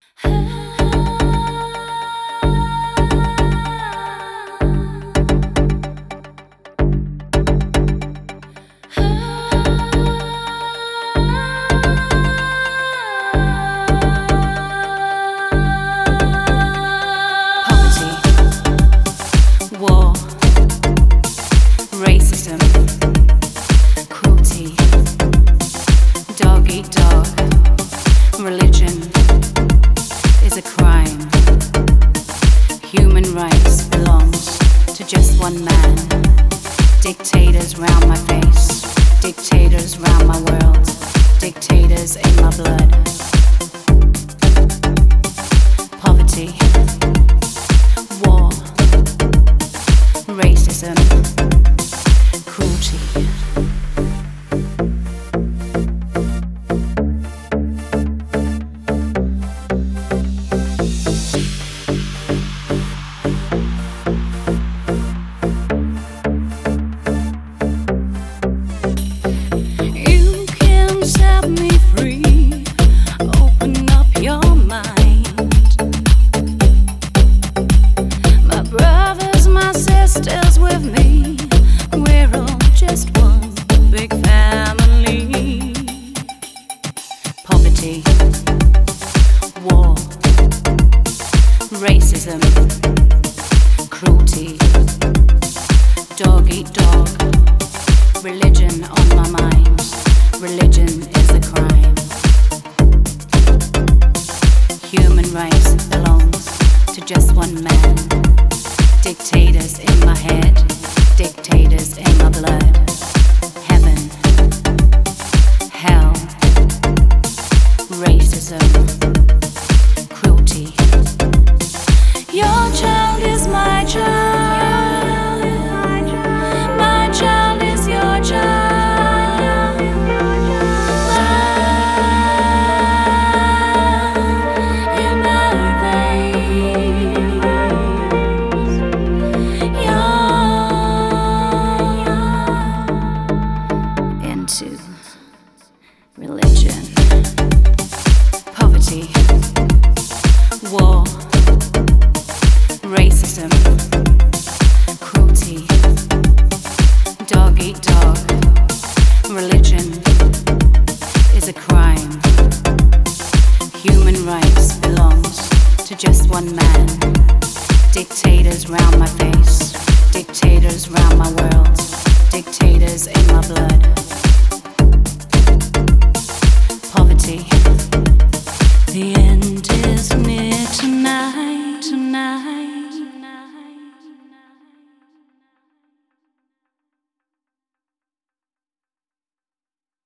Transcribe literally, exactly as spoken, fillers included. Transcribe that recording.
War, racism, cruelty, dog eat dog, religion is a crime. Human rights belongs to just one man. Dictators round my face, dictators round my world, dictators in my blood. Poverty, war, racism, cruelty. You can set me free, open up your mind. My brothers, my sisters with me, we're all just one big family. Poverty, war, racism, cruelty, dog eat dog, religion on my mind, religion is a crime. Human rights belongs to just one man. Dictators in my head, dictators in my blood. Heaven, hell, racism, cruelty. Your child is my child. My child is your child. Blood in my veins. Into religion, poverty, war, racism, cruelty, dog eat dog, religion is a crime. Human rights belongs to just one man. Dictators round my face, dictators round my world, dictators in my blood. Poverty,